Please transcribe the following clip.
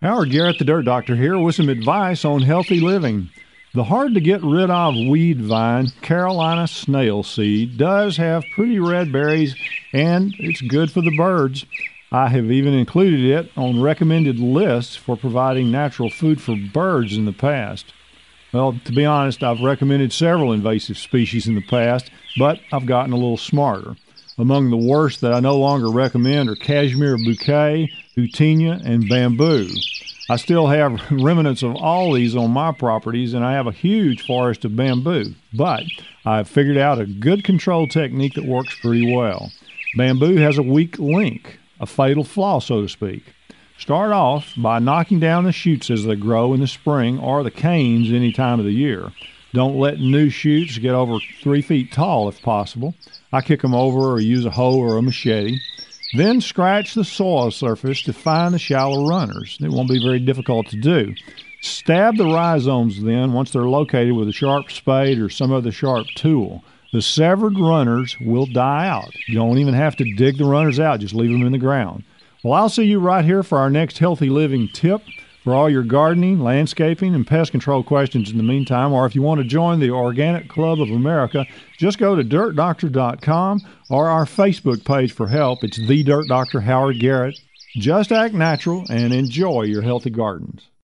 Howard Garrett, the Dirt Doctor, here with some advice on healthy living. The hard-to-get-rid-of weed vine, Carolina snail seed, does have pretty red berries, and it's good for the birds. I have even included it on recommended lists for providing natural food for birds in the past. Well, to be honest, I've recommended several invasive species in the past, but I've gotten a little smarter. Among the worst that I no longer recommend are cashmere bouquet, houttenia, and bamboo. I still have remnants of all these on my properties, and I have a huge forest of bamboo. But I've figured out a good control technique that works pretty well. Bamboo has a weak link, a fatal flaw, so to speak. Start off by knocking down the shoots as they grow in the spring or the canes any time of the year. Don't let new shoots get over 3 feet tall if possible. I kick them over or use a hoe or a machete. Then scratch the soil surface to find the shallow runners. It won't be very difficult to do. Stab the rhizomes then once they're located with a sharp spade or some other sharp tool. The severed runners will die out. You don't even have to dig the runners out. Just leave them in the ground. Well, I'll see you right here for our next healthy living tip. For all your gardening, landscaping, and pest control questions in the meantime, or if you want to join the Organic Club of America, just go to dirtdoctor.com or our Facebook page for help. It's The Dirt Doctor Howard Garrett. Just act natural and enjoy your healthy gardens.